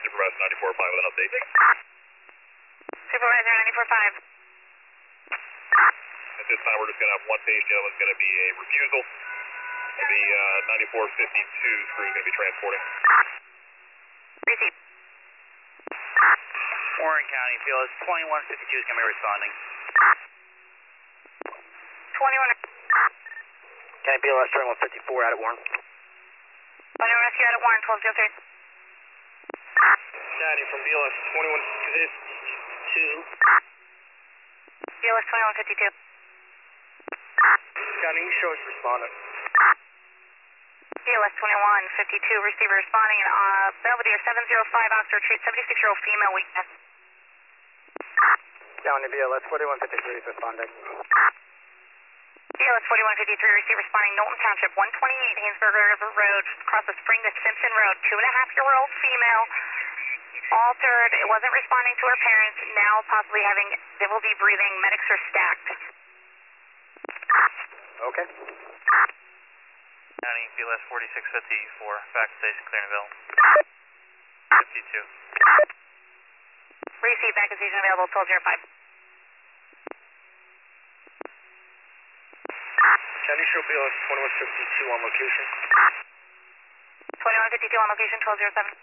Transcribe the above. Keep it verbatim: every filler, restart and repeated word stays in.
Supervisor ninety-four point five with an update. Supervisor ninety-four point five. At this time, we're just going to have one patient. The other one's going to be a refusal. It'll be uh, ninety-four fifty-two crew is going to be transporting. Receive. Warren County, P L S twenty-one fifty-two is going to be responding. twenty-one. County P L S twenty-one fifty-four out at Warren. twenty-one rescue out at Warren, twelve oh three. County from P L S twenty-one fifty-two. P L S twenty-one fifty-two. County, you show us responding. P L S twenty-one fifty-two, receiver responding in uh, Belvedere seven oh five, Oxford Street, seventy-six-year-old female weakness. County P L S forty-one fifty-three is responding. P L S forty-one fifty-three, receiver responding Knowlton Township, one twenty-eight Haynesburg River Road, across the Spring to Simpson Road, two and a half year old female, altered, it wasn't responding to her parents, now possibly having difficulty breathing, medics are stacked. Okay. County P L S forty-six fifty-four, back station Clearingville. fifty-two. Receive, back station available, twelve oh five. County, show P L S twenty-one fifty-two on location. twenty-one fifty-two on location, twelve oh seven.